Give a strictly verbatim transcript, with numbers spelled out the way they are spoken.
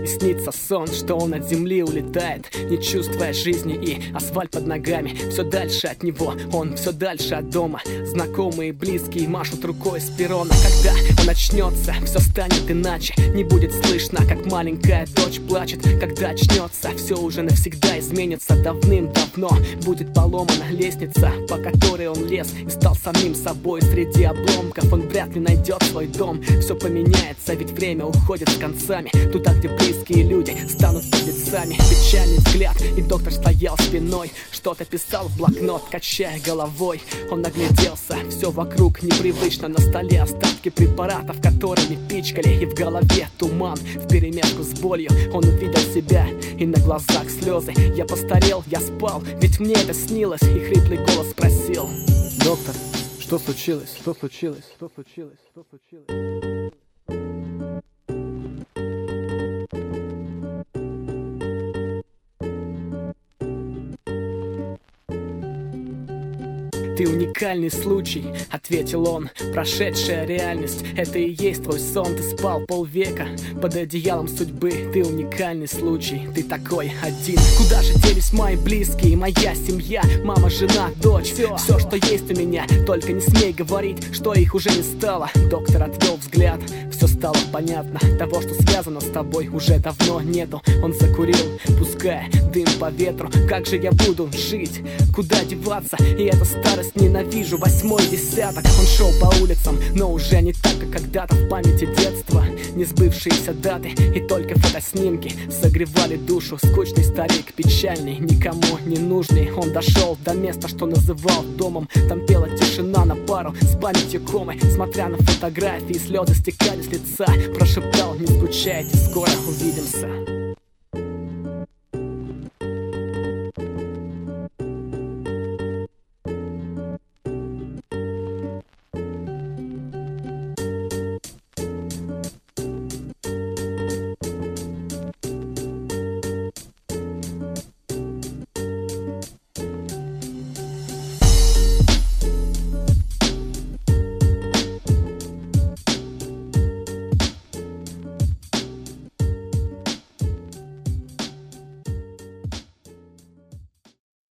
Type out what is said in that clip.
И снится сон, что он от земли улетает, не чувствуя жизни, и асфальт под ногами все дальше от него, он все дальше от дома. Знакомые и близкие машут рукой с перрона. Когда он очнется, все станет иначе. Не будет слышно, как маленькая дочь плачет. Когда очнется, все уже навсегда изменится. Давным-давно будет поломана лестница, по которой он лез и стал самим собой. Среди обломков он вряд ли найдет свой дом. Все поменяется, ведь время уходит с концами. Туда, где близкие люди станут подлецами. Печальный взгляд, и доктор стоял спиной, что-то писал в блокнот, качая головой. Он нагляделся, все вокруг непривычно. На столе остатки препаратов, которыми пичкали, и в голове туман вперемешку с болью. Он увидел себя, и на глазах слезы. Я постарел, я спал, ведь мне это снилось. И хриплый голос спросил: доктор, что случилось? Что случилось? Что случилось? Что случилось? «Ты уникальный случай», — ответил он. «Прошедшая реальность — это и есть твой сон. Ты спал полвека под одеялом судьбы. Ты уникальный случай, ты такой один. Куда же делись мои близкие, моя семья? Мама, жена, дочь, все, все, что есть у меня. Только не смей говорить, что их уже не стало». Доктор отвел взгляд, все стало понятно. Того, что связано с тобой, уже давно нету. Он закурил, пуская дым по ветру. Как же я буду жить? Куда деваться? И эта старость ненавижу. Восьмой десяток. Он шел по улицам, но уже не так, как когда-то. В памяти детства несбывшиеся даты, и только фотоснимки согревали душу. Скучный старик, печальный, никому не нужный. Он дошел до места, что называл домом. Там пела тишина на пару с памятью комы. Смотря на фотографии, слезы стекали с лица. Прошептал: не скучайте, скоро увидимся.